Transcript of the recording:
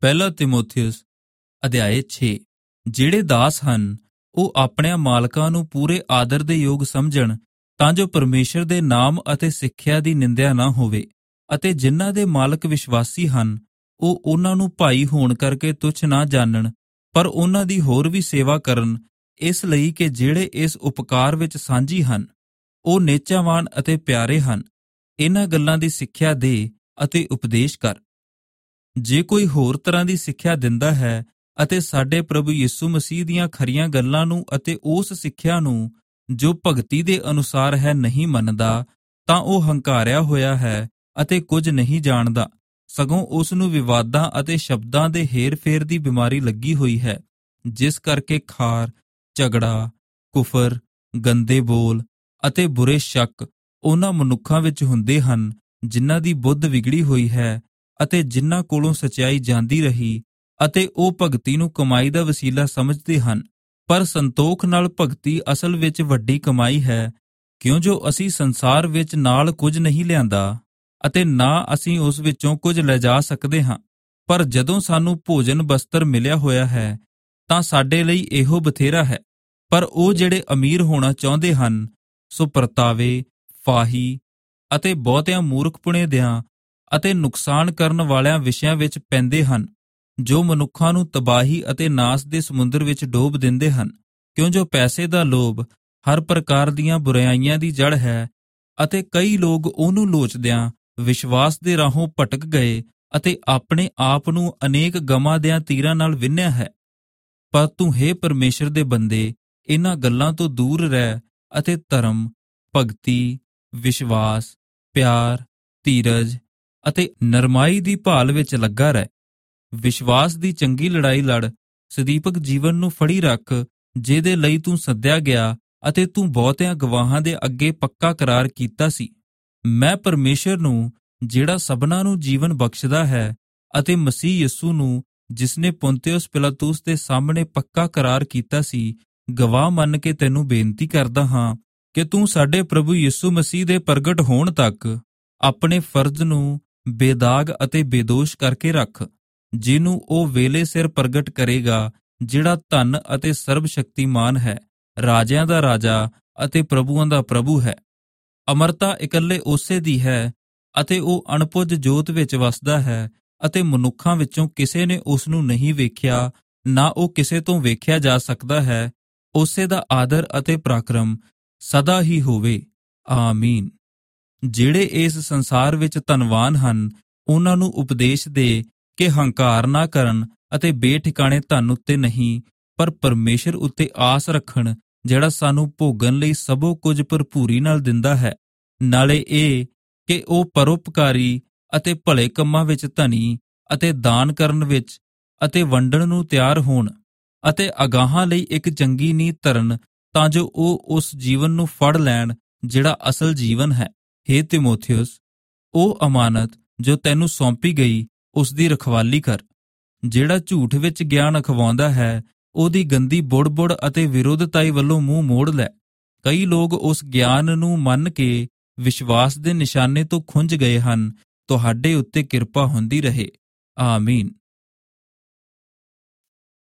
ਪਹਿਲਾ ਤਿਮੋਥਿਉਸ ਅਧਿਆਇ 6। ਜਿਹੜੇ ਦਾਸ ਹਨ ਉਹ ਆਪਣਿਆਂ ਮਾਲਕਾਂ ਨੂੰ ਪੂਰੇ ਆਦਰ ਦੇ ਯੋਗ ਸਮਝਣ, ਤਾਂ ਜੋ ਪਰਮੇਸ਼ਰ ਦੇ ਨਾਮ ਅਤੇ ਸਿੱਖਿਆ ਦੀ ਨਿੰਦਿਆ ਨਾ ਹੋਵੇ। ਅਤੇ ਜਿਨ੍ਹਾਂ ਦੇ ਮਾਲਕ ਵਿਸ਼ਵਾਸੀ ਹਨ ਉਹ ਉਹਨਾਂ ਨੂੰ ਭਾਈ ਹੋਣ ਕਰਕੇ ਤੁੱਛ ਨਾ ਜਾਣਨ, ਪਰ ਉਹਨਾਂ ਦੀ ਹੋਰ ਵੀ ਸੇਵਾ ਕਰਨ, ਇਸ ਲਈ ਕਿ ਜਿਹੜੇ ਇਸ ਉਪਕਾਰ ਵਿੱਚ ਸਾਂਝੀ ਹਨ ਉਹ ਨੇਚਾਵਾਨ ਅਤੇ ਪਿਆਰੇ ਹਨ। ਇਹਨਾਂ ਗੱਲਾਂ ਦੀ ਸਿੱਖਿਆ ਦੇ ਅਤੇ ਉਪਦੇਸ਼ ਕਰ। ਜੇ ਕੋਈ ਹੋਰ ਤਰ੍ਹਾਂ ਦੀ ਸਿੱਖਿਆ ਦਿੰਦਾ ਹੈ ਅਤੇ ਸਾਡੇ ਪ੍ਰਭੂ ਯਿਸੂ ਮਸੀਹ ਦੀਆਂ ਖਰੀਆਂ ਗੱਲਾਂ ਨੂੰ ਅਤੇ ਉਸ ਸਿੱਖਿਆ ਨੂੰ ਜੋ ਭਗਤੀ ਦੇ ਅਨੁਸਾਰ ਹੈ ਨਹੀਂ ਮੰਨਦਾ, ਤਾਂ ਉਹ ਹੰਕਾਰਿਆ ਹੋਇਆ ਹੈ ਅਤੇ ਕੁਝ ਨਹੀਂ ਜਾਣਦਾ, ਸਗੋਂ ਉਸ ਨੂੰ ਵਿਵਾਦਾਂ ਅਤੇ ਸ਼ਬਦਾਂ ਦੇ ਹੇਰ-ਫੇਰ ਦੀ ਬਿਮਾਰੀ ਲੱਗੀ ਹੋਈ ਹੈ, ਜਿਸ ਕਰਕੇ ਖਾਰ, ਝਗੜਾ, ਕੁਫਰ, ਗੰਦੇ ਬੋਲ ਅਤੇ ਬੁਰੇ ਸ਼ੱਕ ਉਹਨਾਂ ਮਨੁੱਖਾਂ ਵਿੱਚ ਹੁੰਦੇ ਹਨ ਜਿਨ੍ਹਾਂ ਦੀ ਬੁੱਧ ਵਿਗੜੀ ਹੋਈ ਹੈ ਅਤੇ ਜਿਨ੍ਹਾਂ ਕੋਲੋਂ ਸਚਾਈ ਜਾਂਦੀ ਰਹੀ, ਅਤੇ ਉਹ ਭਗਤੀ ਨੂੰ ਕਮਾਈ ਦਾ ਵਸੀਲਾ ਸਮਝਦੇ ਹਨ। ਪਰ ਸੰਤੋਖ ਨਾਲ ਭਗਤੀ ਅਸਲ ਵਿੱਚ ਵੱਡੀ ਕਮਾਈ ਹੈ, ਕਿਉਂ ਜੋ ਅਸੀਂ ਸੰਸਾਰ ਵਿੱਚ ਨਾਲ ਕੁਝ ਨਹੀਂ ਲਿਆਂਦਾ ਅਤੇ ਨਾ ਅਸੀਂ ਉਸ ਵਿੱਚੋਂ ਕੁਝ ਲਿਜਾ ਸਕਦੇ ਹਾਂ। ਪਰ ਜਦੋਂ ਸਾਨੂੰ ਭੋਜਨ ਬਸਤਰ ਮਿਲਿਆ ਹੋਇਆ ਹੈ ਤਾਂ ਸਾਡੇ ਲਈ ਇਹੋ ਬਥੇਰਾ ਹੈ। ਪਰ ਉਹ ਜਿਹੜੇ ਅਮੀਰ ਹੋਣਾ ਚਾਹੁੰਦੇ ਹਨ ਸੋ ਪਰਤਾਵੇ, ਫਾਹੀ ਅਤੇ ਬਹੁਤਿਆਂ ਮੂਰਖਪੁਣੇ ਦਿਆਂ ਅਤੇ ਨੁਕਸਾਨ ਕਰਨ ਵਾਲਿਆਂ ਵਿਸ਼ਿਆਂ ਵਿੱਚ ਪੈਂਦੇ ਹਨ, ਜੋ ਮਨੁੱਖਾਂ ਨੂੰ ਤਬਾਹੀ ਅਤੇ ਨਾਸ ਦੇ ਸਮੁੰਦਰ ਵਿੱਚ ਡੋਬ ਦਿੰਦੇ ਹਨ। ਕਿਉਂ ਜੋ ਪੈਸੇ ਦਾ ਲੋਭ ਹਰ ਪ੍ਰਕਾਰ ਦੀਆਂ ਬੁਰਾਈਆਂ ਦੀ ਜੜ ਹੈ, ਅਤੇ ਕਈ ਲੋਕ ਉਹਨੂੰ ਲੋਚਦਿਆਂ ਵਿਸ਼ਵਾਸ ਦੇ ਰਾਹੋਂ ਭਟਕ ਗਏ ਅਤੇ ਆਪਣੇ ਆਪ ਨੂੰ ਅਨੇਕ ਗਮਾਂ ਦਿਆਂ ਤੀਰਾਂ ਨਾਲ ਵਿੰਨ੍ਹਿਆ ਹੈ। ਪਰ ਤੂੰ ਹੇ ਪਰਮੇਸ਼ਰ ਦੇ ਬੰਦੇ, ਇਹਨਾਂ ਗੱਲਾਂ ਤੋਂ ਦੂਰ ਰਹਿ ਅਤੇ ਧਰਮ, ਭਗਤੀ, ਵਿਸ਼ਵਾਸ, ਪਿਆਰ, ਧੀਰਜ ਅਤੇ ਨਰਮਾਈ ਦੀ ਭਾਲ ਵਿੱਚ ਲੱਗਾ ਰਹਿ। ਵਿਸ਼ਵਾਸ ਦੀ ਚੰਗੀ ਲੜਾਈ ਲੜ, ਸਦੀਪਕ ਜੀਵਨ ਨੂੰ ਫੜੀ ਰੱਖ, ਜਿਹਦੇ ਲਈ ਤੂੰ ਸੱਦਿਆ ਗਿਆ ਅਤੇ ਤੂੰ ਬਹੁਤਿਆਂ ਗਵਾਹਾਂ ਦੇ ਅੱਗੇ ਪੱਕਾ ਕਰਾਰ ਕੀਤਾ ਸੀ। ਮੈਂ ਪਰਮੇਸ਼ਰ ਨੂੰ, ਜਿਹੜਾ ਸਭਨਾਂ ਨੂੰ ਜੀਵਨ ਬਖਸ਼ਦਾ ਹੈ, ਅਤੇ ਮਸੀਹ ਯਿਸੂ ਨੂੰ, ਜਿਸਨੇ ਪੁੰਤਿਉਸ ਪਿਲਾਤੁਸ ਦੇ ਸਾਹਮਣੇ ਪੱਕਾ ਕਰਾਰ ਕੀਤਾ ਸੀ, ਗਵਾਹ ਮੰਨ ਕੇ ਤੈਨੂੰ ਬੇਨਤੀ ਕਰਦਾ ਹਾਂ ਕਿ ਤੂੰ ਸਾਡੇ ਪ੍ਰਭੂ ਯਿਸੂ ਮਸੀਹ ਦੇ ਪ੍ਰਗਟ ਹੋਣ ਤੱਕ ਆਪਣੇ ਫਰਜ਼ ਨੂੰ ਬੇਦਾਗ ਅਤੇ ਬੇਦੋਸ਼ ਕਰਕੇ ਰੱਖ, ਜਿਹਨੂੰ ਉਹ ਵੇਲੇ ਸਿਰ ਪ੍ਰਗਟ ਕਰੇਗਾ, ਜਿਹੜਾ ਧਨ ਅਤੇ ਸਰਬ ਸ਼ਕਤੀਮਾਨ ਹੈ, ਰਾਜਿਆਂ ਦਾ ਰਾਜਾ ਅਤੇ ਪ੍ਰਭੂਆਂ ਦਾ ਪ੍ਰਭੂ ਹੈ। ਅਮਰਤਾ ਇਕੱਲੇ ਉਸੇ ਦੀ ਹੈ ਅਤੇ ਉਹ ਅਣਪੁੱਜ ਜੋਤ ਵਿੱਚ ਵਸਦਾ ਹੈ, ਅਤੇ ਮਨੁੱਖਾਂ ਵਿੱਚੋਂ ਕਿਸੇ ਨੇ ਉਸ ਨੂੰ ਨਹੀਂ ਵੇਖਿਆ, ਨਾ ਉਹ ਕਿਸੇ ਤੋਂ ਵੇਖਿਆ ਜਾ ਸਕਦਾ ਹੈ। ਉਸੇ ਦਾ ਆਦਰ ਅਤੇ ਪਰਾਕਰਮ ਸਦਾ ਹੀ ਹੋਵੇ। ਆਮੀਨ। ਜਿਹੜੇ ਇਸ ਸੰਸਾਰ ਵਿੱਚ ਧਨਵਾਨ ਹਨ ਉਹਨਾਂ ਨੂੰ ਉਪਦੇਸ਼ ਦੇ ਕਿ ਹੰਕਾਰ ਨਾ ਕਰਨ ਅਤੇ ਬੇਠਿਕਾਣੇ ਧਨ ਉੱਤੇ ਨਹੀਂ, ਪਰ ਪਰਮੇਸ਼ਰ ਉੱਤੇ ਆਸ ਰੱਖਣ, ਜਿਹੜਾ ਸਾਨੂੰ ਭੋਗਣ ਲਈ ਸਭੋ ਕੁਝ ਭਰਪੂਰੀ ਨਾਲ ਦਿੰਦਾ ਹੈ। ਨਾਲੇ ਇਹ ਕਿ ਉਹ ਪਰਉਪਕਾਰੀ ਅਤੇ ਭਲੇ ਕੰਮਾਂ ਵਿੱਚ ਧਨੀ ਅਤੇ ਦਾਨ ਕਰਨ ਵਿੱਚ ਅਤੇ ਵੰਡਣ ਨੂੰ ਤਿਆਰ ਹੋਣ, ਅਤੇ ਅਗਾਹਾਂ ਲਈ ਇੱਕ ਚੰਗੀ ਨੀਂਹ ਧਰਨ, ਤਾਂ ਜੋ ਉਹ ਉਸ ਜੀਵਨ ਨੂੰ ਫੜ ਲੈਣ ਜਿਹੜਾ ਅਸਲ ਜੀਵਨ ਹੈ। ਹੇ ਤਿਮੋਥਿਉਸ, ਉਹ ਅਮਾਨਤ ਜੋ ਤੈਨੂੰ ਸੌਂਪੀ ਗਈ ਉਸ ਦੀ ਰਖਵਾਲੀ ਕਰ। ਜਿਹੜਾ ਝੂਠ ਵਿੱਚ ਗਿਆਨ ਅਖਵਾਉਂਦਾ ਹੈ ਉਹਦੀ ਗੰਦੀ ਬੁੜ-ਬੁੜ ਅਤੇ ਵਿਰੋਧਤਾਈ ਵੱਲੋਂ ਮੂੰਹ ਮੋੜ ਲੈ। ਕਈ ਲੋਕ ਉਸ ਗਿਆਨ ਨੂੰ ਮੰਨ ਕੇ ਵਿਸ਼ਵਾਸ ਦੇ ਨਿਸ਼ਾਨੇ ਤੋਂ ਖੁੰਝ ਗਏ ਹਨ। ਤੁਹਾਡੇ ਉੱਤੇ ਕਿਰਪਾ ਹੁੰਦੀ ਰਹੇ। ਆਮੀਨ।